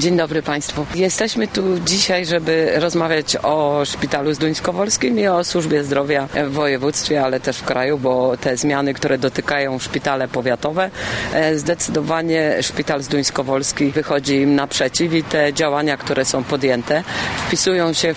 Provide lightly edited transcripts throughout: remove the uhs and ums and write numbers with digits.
Dzień dobry Państwu. Jesteśmy tu dzisiaj, żeby rozmawiać o szpitalu zduńskowolskim i o służbie zdrowia w województwie, ale też w kraju, bo te zmiany, które dotykają szpitale powiatowe, zdecydowanie szpital zduńskowolski wychodzi im naprzeciw i te działania, które są podjęte, wpisują się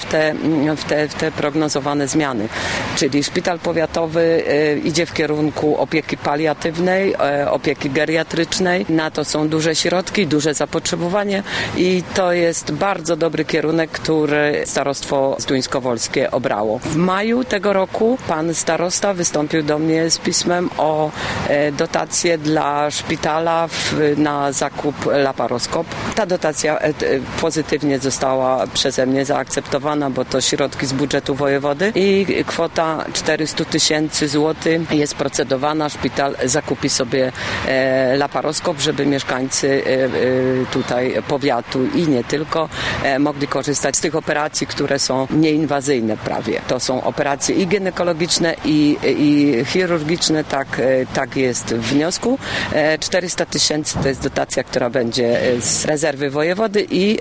w te prognozowane zmiany. Czyli szpital powiatowy idzie w kierunku opieki paliatywnej, opieki geriatrycznej. Na to są duże środki, duże zapotrzebowanie i to jest bardzo dobry kierunek, który starostwo zduńskowolskie obrało. W maju tego roku pan starosta wystąpił do mnie z pismem o dotację dla szpitala na zakup laparoskop. Ta dotacja pozytywnie została przeze mnie zaakceptowana, bo to środki z budżetu wojewody i kwota 400 000 złotych jest procedowana. Szpital zakupi sobie laparoskop, żeby mieszkańcy tutaj powiatu i nie tylko mogli korzystać z tych operacji, które są nieinwazyjne prawie. To są operacje i ginekologiczne, i chirurgiczne, tak jest w wniosku. 400 000 to jest dotacja, która będzie z rezerwy wojewody i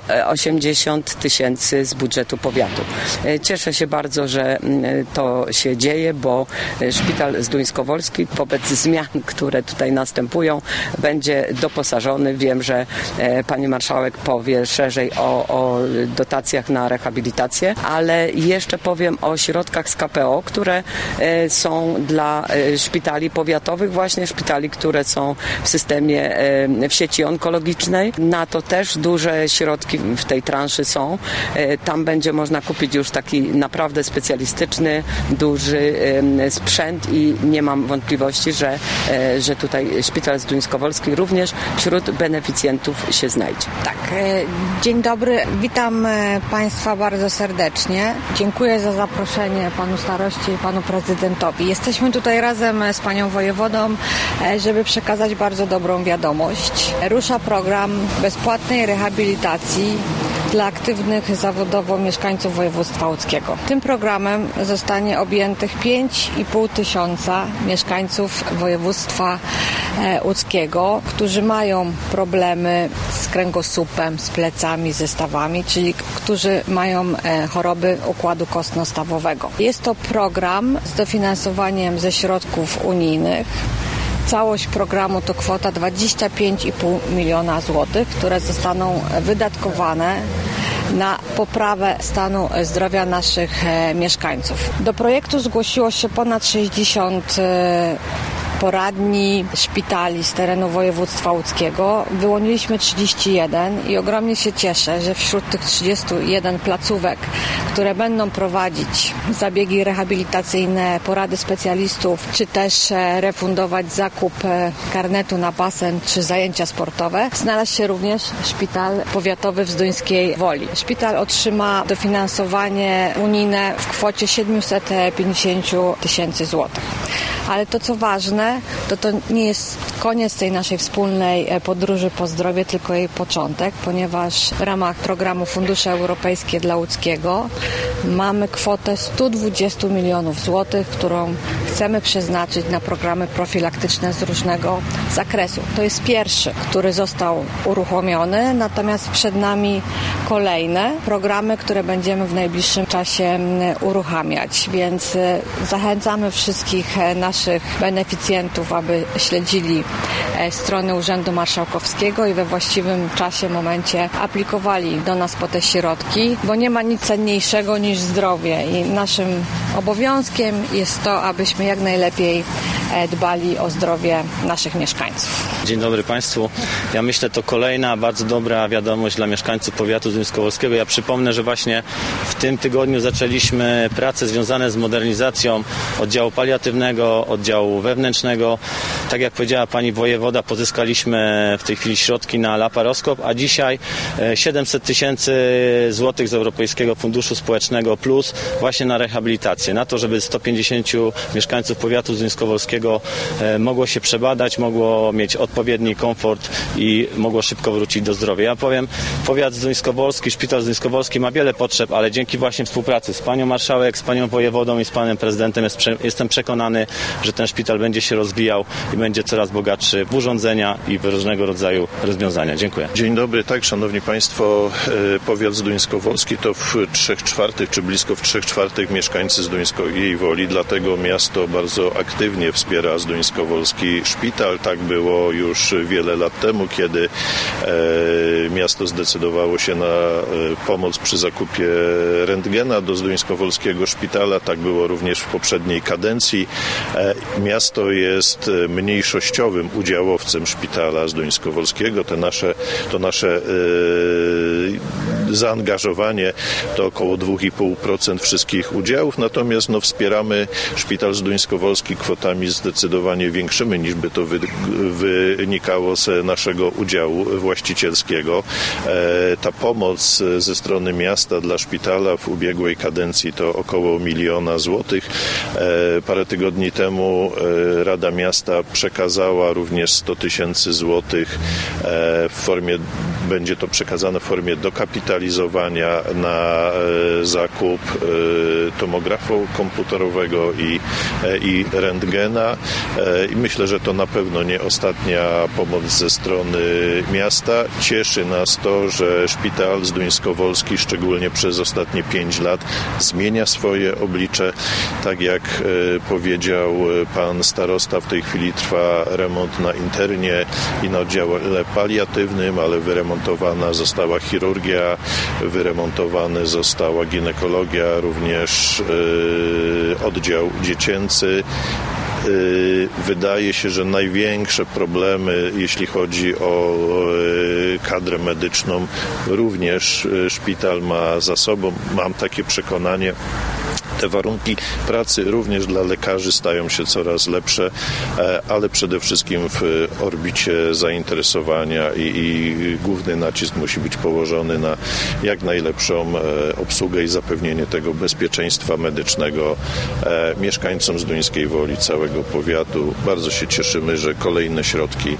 80 000 z budżetu powiatu. Cieszę się bardzo, że to się dzieje, bo szpital zduńskowolski wobec zmian, które tutaj następują, będzie doposażony. Wiem, że pani marszałek powie szerzej o dotacjach na rehabilitację, ale jeszcze powiem o środkach z KPO, które są dla szpitali powiatowych, właśnie szpitali, które są w systemie, w sieci onkologicznej. Na to też duże środki w tej transzy są. Tam będzie można kupić już taki naprawdę specjalistyczny, duży sprzęt i nie mam wątpliwości, że tutaj szpital zduńskowolski również wśród beneficjentów się znajdzie. Tak, dzień dobry, witam Państwa bardzo serdecznie. Dziękuję za zaproszenie panu staroście i panu prezydentowi. Jesteśmy tutaj razem z panią wojewodą, żeby przekazać bardzo dobrą wiadomość. Rusza program bezpłatnej rehabilitacji dla aktywnych zawodowo mieszkańców województwa łódzkiego. Tym programem zostanie objętych 5,5 tysiąca mieszkańców województwa łódzkiego, którzy mają problemy z kręgosłupem, z plecami, ze stawami, czyli którzy mają choroby układu kostno-stawowego. Jest to program z dofinansowaniem ze środków unijnych. Całość programu to kwota 25,5 miliona złotych, które zostaną wydatkowane na poprawę stanu zdrowia naszych mieszkańców. Do projektu zgłosiło się ponad 60 poradni szpitali z terenu województwa łódzkiego. Wyłoniliśmy 31 i ogromnie się cieszę, że wśród tych 31 placówek, które będą prowadzić zabiegi rehabilitacyjne, porady specjalistów, czy też refundować zakup karnetu na basen, czy zajęcia sportowe, znalazł się również szpital powiatowy w Zduńskiej Woli. Szpital otrzyma dofinansowanie unijne w kwocie 750 000 złotych. Ale to, co ważne, to nie jest koniec tej naszej wspólnej podróży po zdrowie, tylko jej początek, ponieważ w ramach programu Fundusze Europejskie dla Łódzkiego mamy kwotę 120 milionów złotych, którą chcemy przeznaczyć na programy profilaktyczne z różnego zakresu. To jest pierwszy, który został uruchomiony, natomiast przed nami kolejne programy, które będziemy w najbliższym czasie uruchamiać, więc zachęcamy wszystkich naszych beneficjentów, aby śledzili stronę Urzędu Marszałkowskiego i we właściwym czasie, momencie aplikowali do nas po te środki, bo nie ma nic cenniejszego niż zdrowie i naszym obowiązkiem jest to, abyśmy jak najlepiej dbali o zdrowie naszych mieszkańców. Dzień dobry Państwu. Ja myślę, to kolejna bardzo dobra wiadomość dla mieszkańców powiatu zduńskowolskiego. Ja przypomnę, że właśnie w tym tygodniu zaczęliśmy prace związane z modernizacją oddziału paliatywnego, oddziału wewnętrznego. Tak jak powiedziała pani wojewoda, pozyskaliśmy w tej chwili środki na laparoskop, a dzisiaj 700 000 złotych z Europejskiego Funduszu Społecznego plus właśnie na rehabilitację, na to, żeby 150 mieszkańców powiatu zduńskowolskiego mogło się przebadać, mogło mieć odpowiedni komfort i mogło szybko wrócić do zdrowia. Ja powiem, powiat zduńskowolski, szpital zduńskowolski ma wiele potrzeb, ale dzięki właśnie współpracy z panią marszałek, z panią wojewodą i z panem prezydentem jestem przekonany, że ten szpital będzie się rozwijał i będzie coraz bogatszy w urządzenia i w różnego rodzaju rozwiązania. Dziękuję. Dzień dobry, tak, szanowni państwo, powiat zduńskowolski to w 3/4 czy blisko w 3/4 mieszkańcy Zduńskiej Woli, dlatego miasto bardzo aktywnie wspiera zduńskowolski szpital. Tak było już wiele lat temu, kiedy miasto zdecydowało się na pomoc przy zakupie rentgena do zduńskowolskiego szpitala. Tak było również w poprzedniej kadencji. Miasto jest mniejszościowym udziałowcem szpitala zduńskowolskiego. To nasze zaangażowanie to około 2,5% wszystkich udziałów, natomiast wspieramy szpital zduńskowolski kwotami zdecydowanie większymi, niż by to wynikało z naszego udziału właścicielskiego. Ta pomoc ze strony miasta dla szpitala w ubiegłej kadencji to około 1 miliona złotych. Parę tygodni temu Rada Miasta przekazała również 100 tysięcy złotych będzie to przekazane w formie dokapitalizowania na zakup tomografu komputerowego i rentgena. I myślę, że to na pewno nie ostatnia pomoc ze strony miasta. Cieszy nas to, że szpital zduńskowolski, szczególnie przez ostatnie 5 lat, zmienia swoje oblicze. Tak jak powiedział pan starosta, w tej chwili trwa remont na internie i na oddziale paliatywnym, ale wyremontowana została chirurgia, wyremontowany została ginekologia, również oddział dziecięcy. Wydaje się, że największe problemy, jeśli chodzi o kadrę medyczną, również szpital ma za sobą. Mam takie przekonanie. Te warunki pracy również dla lekarzy stają się coraz lepsze, ale przede wszystkim w orbicie zainteresowania i główny nacisk musi być położony na jak najlepszą obsługę i zapewnienie tego bezpieczeństwa medycznego mieszkańcom Zduńskiej Woli, całego powiatu. Bardzo się cieszymy, że kolejne środki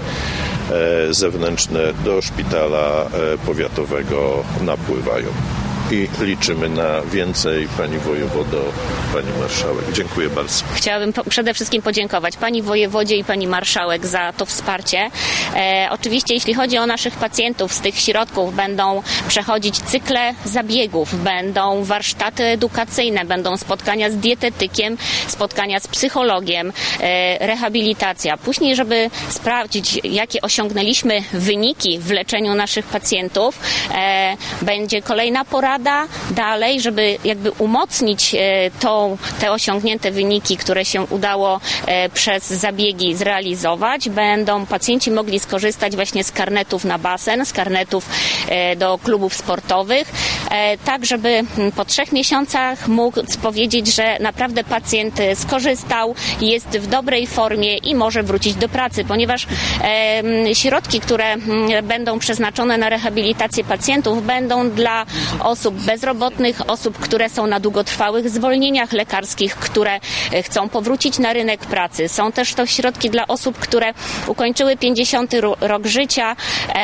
zewnętrzne do szpitala powiatowego napływają. I liczymy na więcej, pani wojewodo, pani marszałek. Dziękuję bardzo. Chciałabym przede wszystkim podziękować pani wojewodzie i pani marszałek za to wsparcie. Oczywiście jeśli chodzi o naszych pacjentów, z tych środków będą przechodzić cykle zabiegów, będą warsztaty edukacyjne, będą spotkania z dietetykiem, spotkania z psychologiem, rehabilitacja. Później, żeby sprawdzić, jakie osiągnęliśmy wyniki w leczeniu naszych pacjentów, będzie kolejna porada dalej, żeby jakby umocnić te osiągnięte wyniki, które się udało przez zabiegi zrealizować. Będą pacjenci mogli skorzystać właśnie z karnetów na basen, z karnetów do klubów sportowych, tak żeby po 3 miesiącach móc powiedzieć, że naprawdę pacjent skorzystał, jest w dobrej formie i może wrócić do pracy, ponieważ środki, które będą przeznaczone na rehabilitację pacjentów, będą dla osób bezrobotnych, osób, które są na długotrwałych zwolnieniach lekarskich, które chcą powrócić na rynek pracy. Są też to środki dla osób, które ukończyły 50. rok życia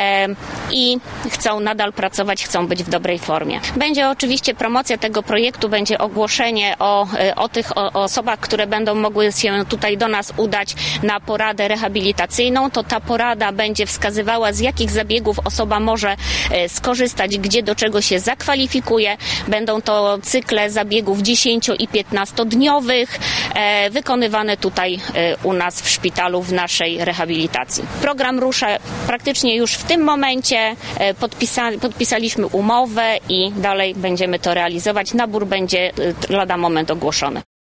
i chcą nadal pracować, chcą być w dobrej formie. Będzie oczywiście promocja tego projektu, będzie ogłoszenie o tych osobach, które będą mogły się tutaj do nas udać na poradę rehabilitacyjną. To ta porada będzie wskazywała, z jakich zabiegów osoba może skorzystać, gdzie do czego się zakwalifikuje. Będą to cykle zabiegów 10- i 15-dniowych, wykonywane tutaj u nas w szpitalu, w naszej rehabilitacji. Program rusza praktycznie już w tym momencie. Podpisaliśmy umowę i dalej będziemy to realizować. Nabór będzie lada moment ogłoszony.